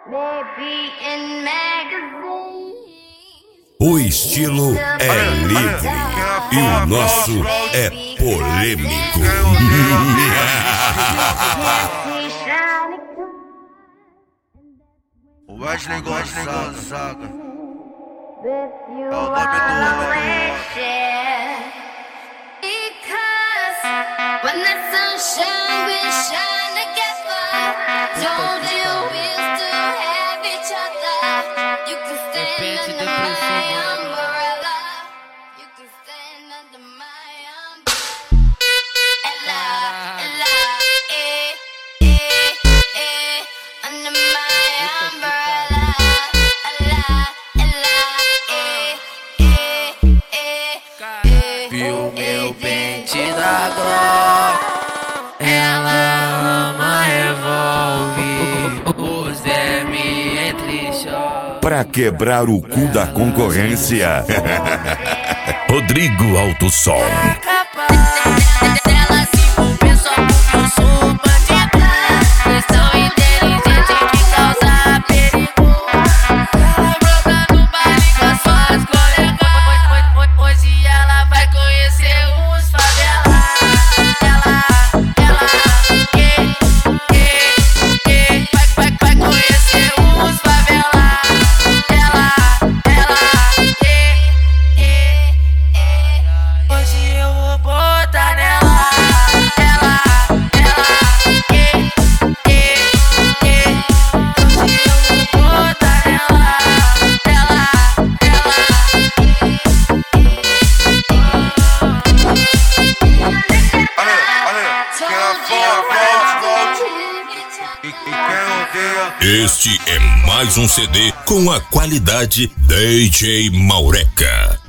O estilo é livre e o nosso é polêmico. O Wesley Gonzaga é o nome do homem. When the sun shines, we shine together. Told you we'll still have each other. You can stand under my umbrella. You can stand under my umbrella. Under my umbrella. Viu meu pente da Glock? Ela ama revólver. Os DM entre choques. Pra quebrar o cu da concorrência, Rodrigo Alto Som. Ela se envolveu só porque eu sou bandido. Eles são inteligentes que causa perigo. Ela brota no baile com as suas colegas. Hoje ela vai conhecer os favelados. Vai conhecer os favelados. Hoje eu vou botar nela. Hoje eu vou botar nela. E quem odeia Este é mais um CD com a qualidade DJ Maureca.